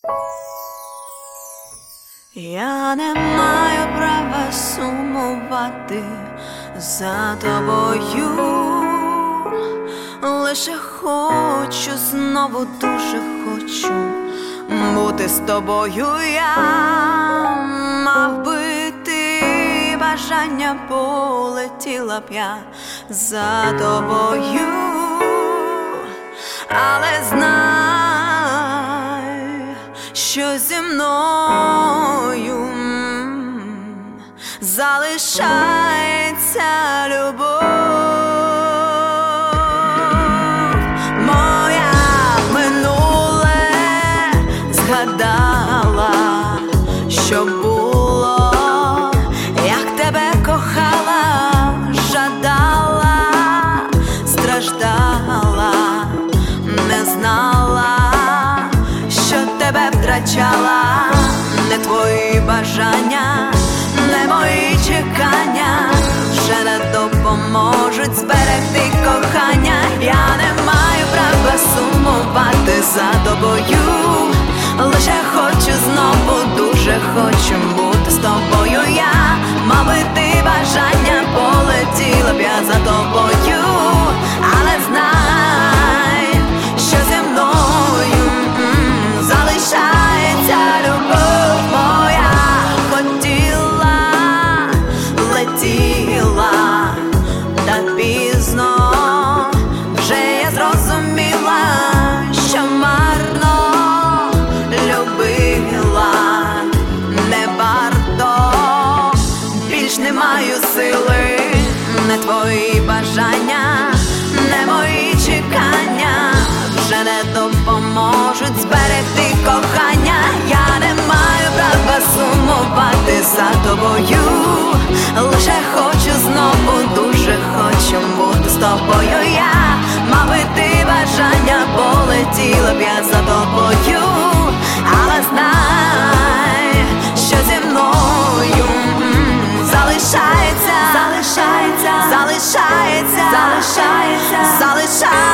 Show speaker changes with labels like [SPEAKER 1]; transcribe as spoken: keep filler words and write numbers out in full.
[SPEAKER 1] Я не маю права сумувати за тобою, лише хочу, знову дуже хочу бути з тобою. Я мав би ти бажання, полетіла б я за тобою, але знай, що зі мною залишається любов. Моя минуле згадала, що було, як тебе кохала, жадала, страждала, не знала, що тебе втрачала. Не твої бажання, не мої чекання вже не допоможуть зберегти кохання. Я не маю права сумувати за тобою, лише хочу знову, дуже хочу бути з тобою. Я мав би ти бажання, полетіла б я за тобою, але знай, що зі мною м-м, залишається любов моя. Хотіла, летіла, та пізно вже я зрозуміла, що марно любила, не варто, більш не маю сили. Не твої бажання, не мої чекання вже не допоможуть зберегти кохання. Я не маю права сумувати за тобою, лише хочу знову, дуже хочу бути з тобою. Я мав би ти бажання, полетіла б я за тобою, але знай, що зі мною м-м, залишається, залишається, залишається, залишається, залишається.